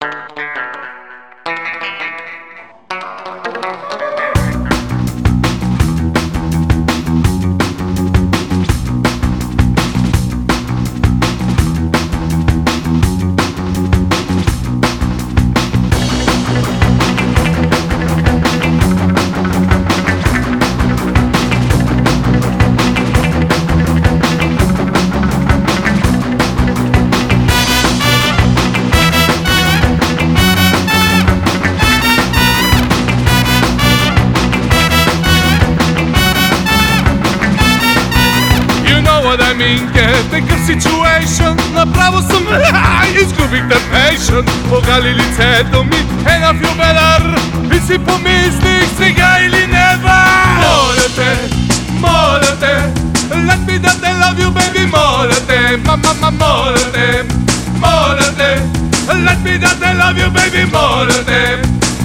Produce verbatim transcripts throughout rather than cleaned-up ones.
I mean, get a situation. Направо съм изгубих търпейшън. Кога ли лицето ми е на фюбелар и си помислих сега или нева. Моля те, моля те, let me that I love you baby. Моля те, мама, мама, моля те, моля те, let me that I love you baby. Моля те.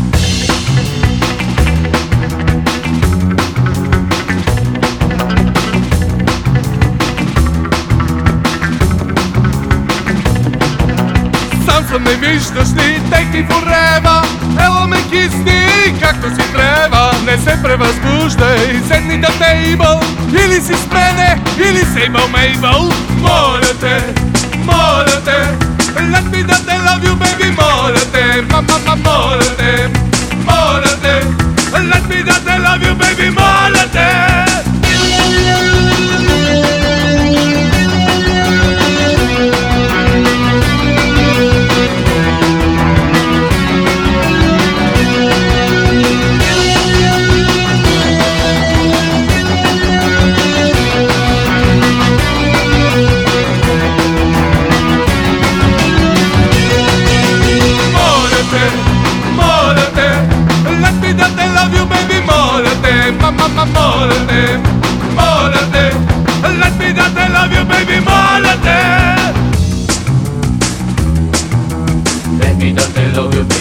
Не виждаш ли, take me forever. Ела ме кисни, както си трябва. Не се превъзбуждай, седни на тейбъл. Или си с мене, или сейбъл мейбъл. Моля те, моля те, let me that I love you baby. Моля те, мама, мама, моля те, моля те, let me that I love you baby. Моля те. Mama, mola te, mola te, let me that I love you baby. Mola te, let me that I love you baby.